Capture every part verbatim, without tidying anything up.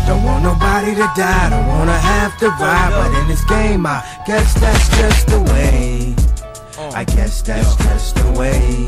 Don't want nobody to die, don't wanna have to ride, but in this game I guess that's just the way. I guess that's just the way.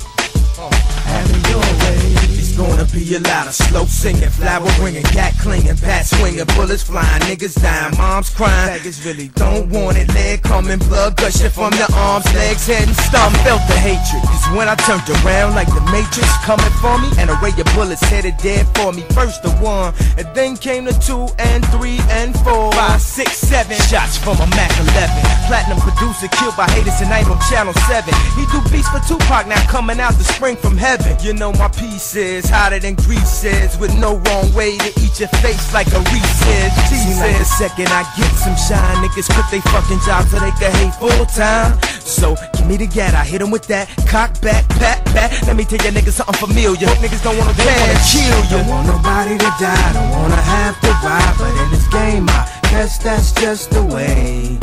Having your way. It's gonna be a lot of slow singing, flower ringing, cat clinging, bat swinging, bullets flying, niggas dying, moms crying. Niggas really don't want it, leg coming, blood gushing from the arms, legs, head and stomach. Felt the hatred, cause when I turned around like the Matrix coming for me, an array of bullets headed dead for me. First the one, and then came the two and three and four, five, six, seven shots from a Mac eleven. Platinum producer killed by haters tonight on Channel seven. He do beats for Tupac, now coming out the spring from heaven. You know my piece is hotter than grease is, with no wrong way to eat your face like a Reese's. Seems like the second I get some shine, niggas quit they fucking job so they can hate full time. So give me the gat, I hit them with that cock back, pat, pat. Let me tell you niggas something familiar. Niggas don't wanna, they wanna kill you. Don't want nobody to die, don't wanna have to ride, but in this game I guess that's just the way.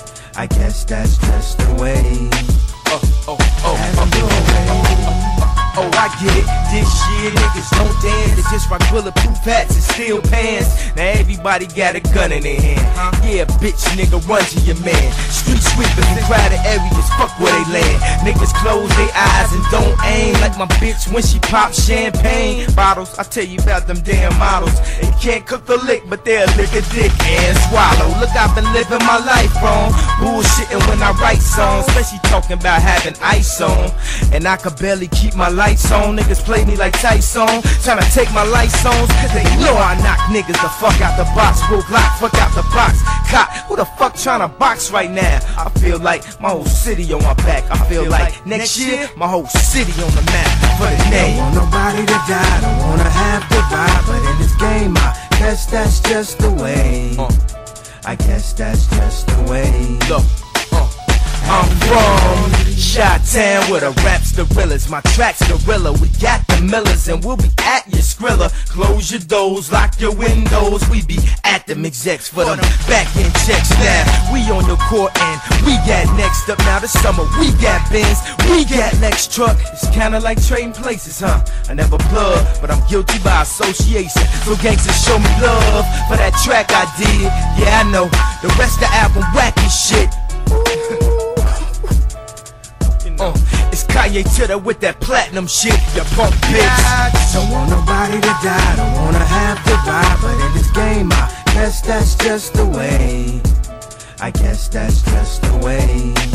I guess that's just the way. Oh, oh, oh, I'm doing way. Oh, I get it. This year niggas don't dance. They just rock bulletproof hats and steel pants. Now everybody got a gun in their hand. Yeah, bitch, nigga, run to your man. Street sweepers in crowded areas, fuck where they land. Niggas close their eyes and don't aim, like my bitch when she pop champagne bottles. I tell you about them damn models. They can't cook the lick, but they'll lick a dick and swallow. Look, I've been living my life wrong, bullshitting when I write songs, especially talking about having ice on. And I could barely keep my lights on. Niggas play me like Tyson, tryna take my lights on, cause they know I knock niggas the fuck out the box. Broke lock, fuck out the box. Cop, who the fuck tryna box right now? I feel like my whole city on my back. I feel like next year, my whole city on the map. For the name. Don't want nobody to die, don't wanna have to ride, but in this game I guess that's just the way. I guess that's just the way. Look, uh, I'm from Chi-Town with a raps gorillas. My tracks gorilla, we got the Millers and we'll be at your Skrilla. Close your doors, lock your windows. We be at them execs for them back end checks. Now we on your court and we got next up. Now this summer we got Benz, we got Lex truck. It's kinda like trading places, huh? I never plug, but I'm guilty by association. So gangsters show me love for that track I did. Yeah, I know the rest of the album whack as shit. Uh, it's Kanye Titter with that platinum shit, you punk bitch. Don't want nobody to die, don't wanna have to ride, but in this game I guess that's just the way. I guess that's just the way.